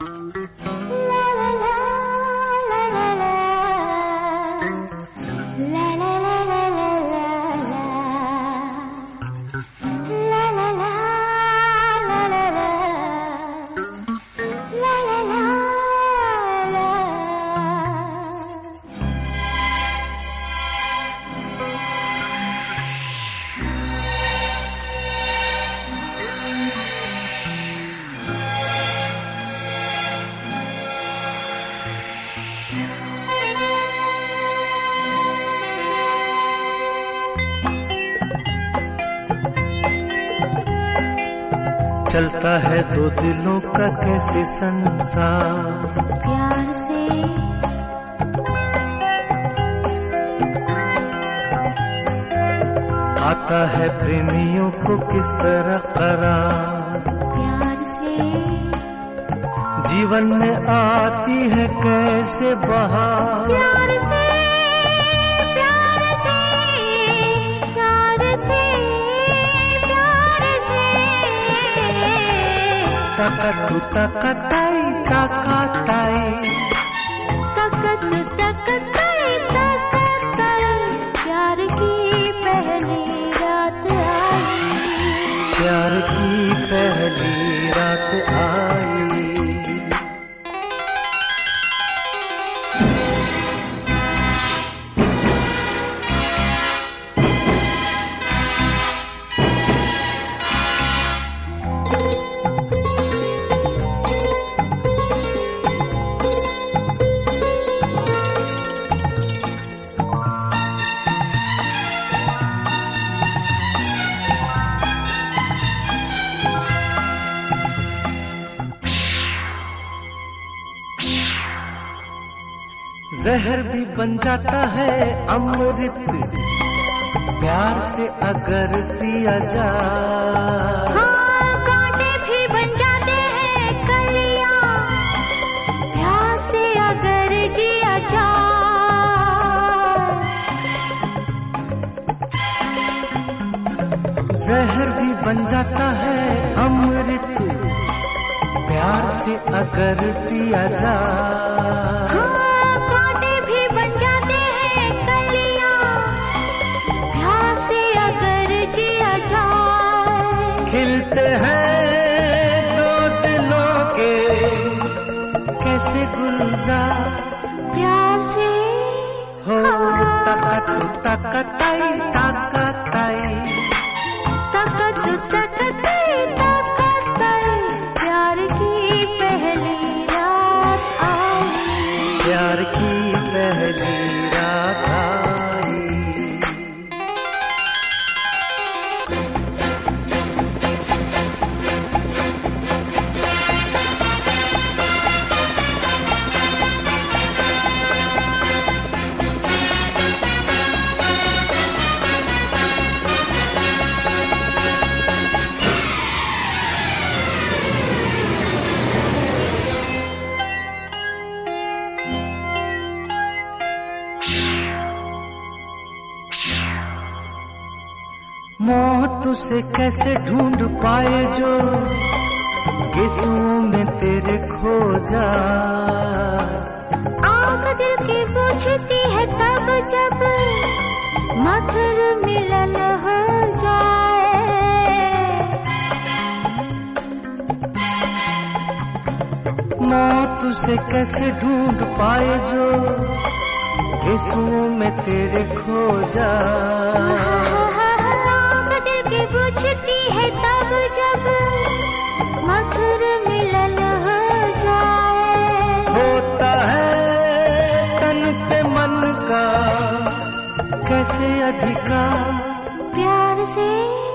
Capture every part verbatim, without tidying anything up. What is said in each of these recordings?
चलता है दो दिलों का कैसे संसार प्यार से। आता है प्रेमियों को किस तरह करार प्यार से। जीवन में आती है कैसे बहार प्यार से प्यार से प्यार से प्यार से। तकतु तकताई तकताई तकत तकताई तकताई प्यार की पहली रात आई। प्यार की पहली रात आई। जहर भी बन जाता है अमृत प्यार से अगर पिया जाए। हाँ, कांटे भी बन जाते हैं कलियां प्यार से अगर जिया जाए। जहर भी बन जाता है अमृत प्यार से अगर पिया जाए। हाँ, खिलते हैं दो दिलों के कैसे गुलजार प्यार से। हो तकतु तकताई तकताई तकतु तकताई तकताई प्यार की पहली रात आई। प्यार की पहली रात आई। मौत उसे कैसे ढूंढ पाए जो गेसुओं में तेरे खो जाए। आँख दिल की पूछती है तब जब मधुर मिलन हो जाए। मौत उसे कैसे ढूंढ पाए जो गेसुओं में तेरे खो जाए। पूछती है तब जब मधुर मिलन हो जाए। होता है तन पे मन का कैसे अधिकार प्यार से।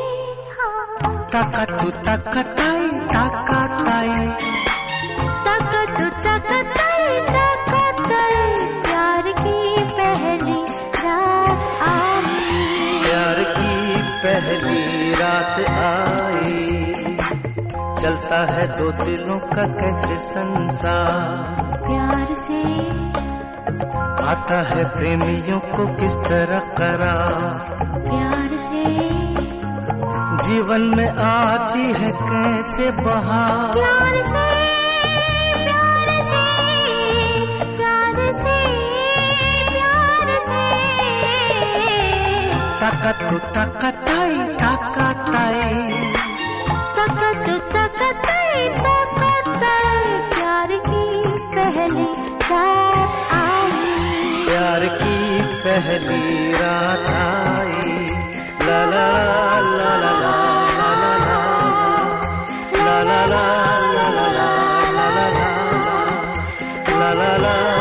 तकतु तकताई तकताई तकतु तकताई तकताई प्यार की पहली रात आई। प्यार की पहली रात आई। चलता है दो दिलों का कैसे संसार प्यार से। आता है प्रेमियों को किस तरह करार प्यार से। जीवन में आती है कैसे बहार प्यार से प्यार takatu takatai takatai takatu takatai takatai प्यार की पहली रात आई प्यार की पहली रात आई ला ला ला ला ला ला ला ला ला ला ला ला ला ला ला ला ला